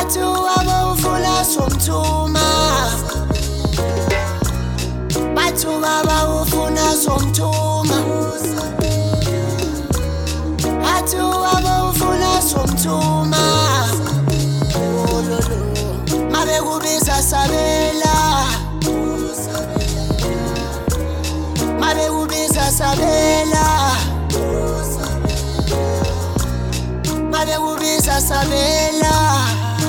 Bathu baba ufuna somthuma, bathu baba ufuna somthuma, bathu baba ufuna somthuma. Mabe kubiza sabela, mabe kubiza sabela, mabe kubiza sabela,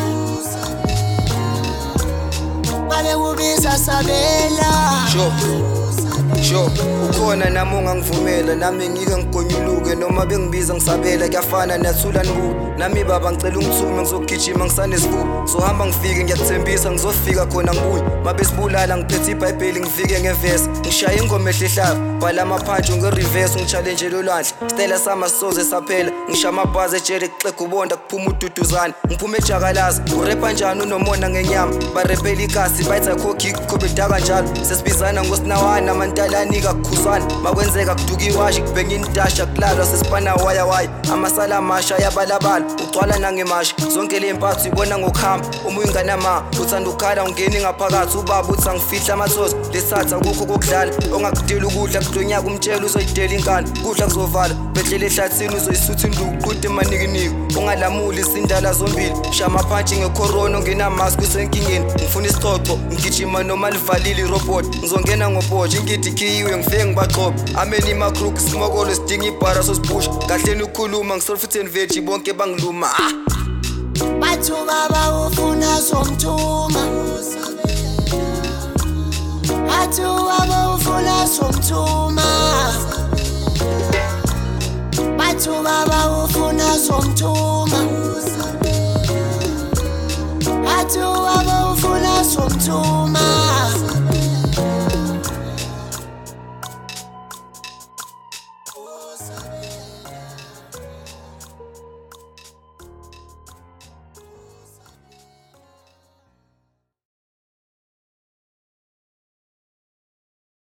mabe kubiza sabela. Sho ukhona nami ungangivumela nami ngike ngigonyuluke noma bengibiza ngisabela kuyafana nathula nbuku nami baba ngicela ungithume ngizogijima ngisanesifuba zohamba ngifike ngiyakuthembisa ngizofika khona ngibuye mabesibulala ngiphethe iBhayibheli ngifike ngevesi ngishaya ingoma ehlehlayo bhala amaphansi ngereverse ngichallenge lolwandle stela sama soze saphela ngisha amabhazi ejele kuxega ubonda kuphuma ududuzane ngiphuma ejakalaza urepa kanjani unomona ngenyama barepela ikasi bayitha khokhi khobe daka njalo sesibizana ngosinawana amantalani kakhuzwana makwenzeka kuduka iwashi kubhenga indasha kulalwa sesipana waya amasala amasha yabalabala ugcwala nangemasha zonke le mpatho ibona ngokuhamba uma uyinganama uthanda ukhala ungeni ngaphakathi ubaba uthi angifihla amathozi lesatha kukho kokudlala ongakudela ukudla kulonyaka umtshela uzoyidela inkani kudla kuzovala bedlela ehlathini uzoyisutha induku qude emanikiniki ungalamuli izindala zombili sha amaphansi ngecorona ongenamaski usenkingeni ngifuna isicoco ngigijima noma livalile irobot ngizongena ngobhotshe ingidi khiyiwe ngifike ngibaqophe ameni macrook smokolo sidinga ibhara sosibhusha kahleni ukukhuluma ngisolfutheni veggie bonke bangiluma. Bathu baba ufuna somthuma, bathu baba ufuna somthuma, bathu baba ufuna somthuma, bathu baba